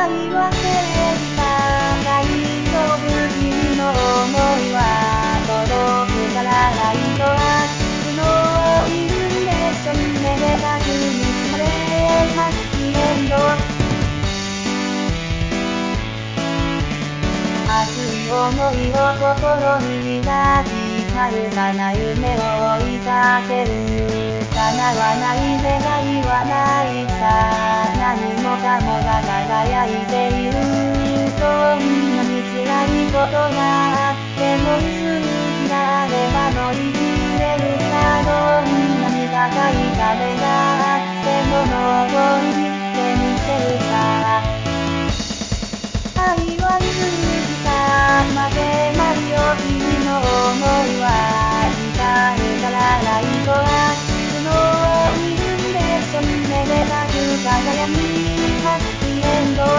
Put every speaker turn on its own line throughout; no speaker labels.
愛はせれた大丈夫君の想いは届くからライトは昨日いるんでしょめでたく結ばれハッピーエンド熱い想いを心に抱き遥かな夢を追いかける叶わない願いはないさ何もかもが輝いているどんなに辛いことがあっても勇気があれば乗り切れるさどんなに高い壁があっても登りってみせるさ愛は勇気さ負けないよ君の想いは光るからライトは昨日いるんでしょめでたく輝きハッピーエンド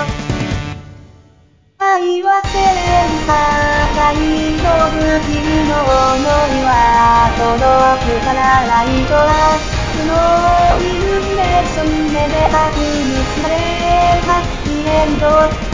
愛はせれるさ大丈夫君の想いは届くからライトは昨日いるんでしょめでたく結ばれハッピーエンド